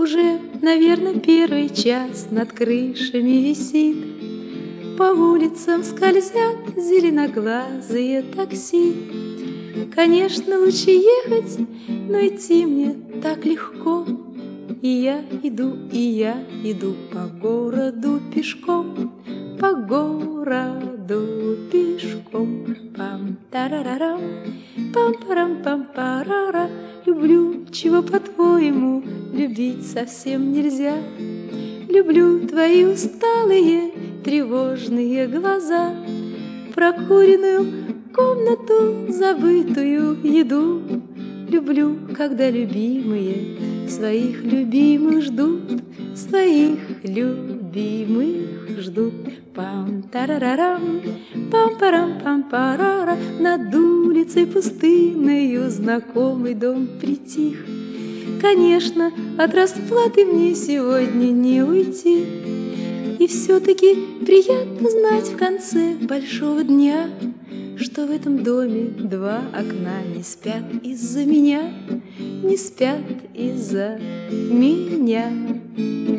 Уже, наверное, первый час над крышами висит. По улицам скользят зеленоглазые такси. Конечно, лучше ехать, но идти мне так легко. И я иду по городу пешком, по городу пешком. Пам-тарарарам, пам-парам-пам-парара. Люблю, чего, по-твоему, любить совсем нельзя. Люблю твои усталые, тревожные глаза, прокуренную комнату, забытую еду. Люблю, когда любимые своих любимых ждут, своих любимых ждут. Пам-тарарарам, пам-парам-пам-парара. Над улицей пустынною знакомый дом притих. Конечно, от расплаты мне сегодня не уйти. И все-таки приятно знать в конце большого дня, что в этом доме два окна не спят из-за меня, не спят из-за меня.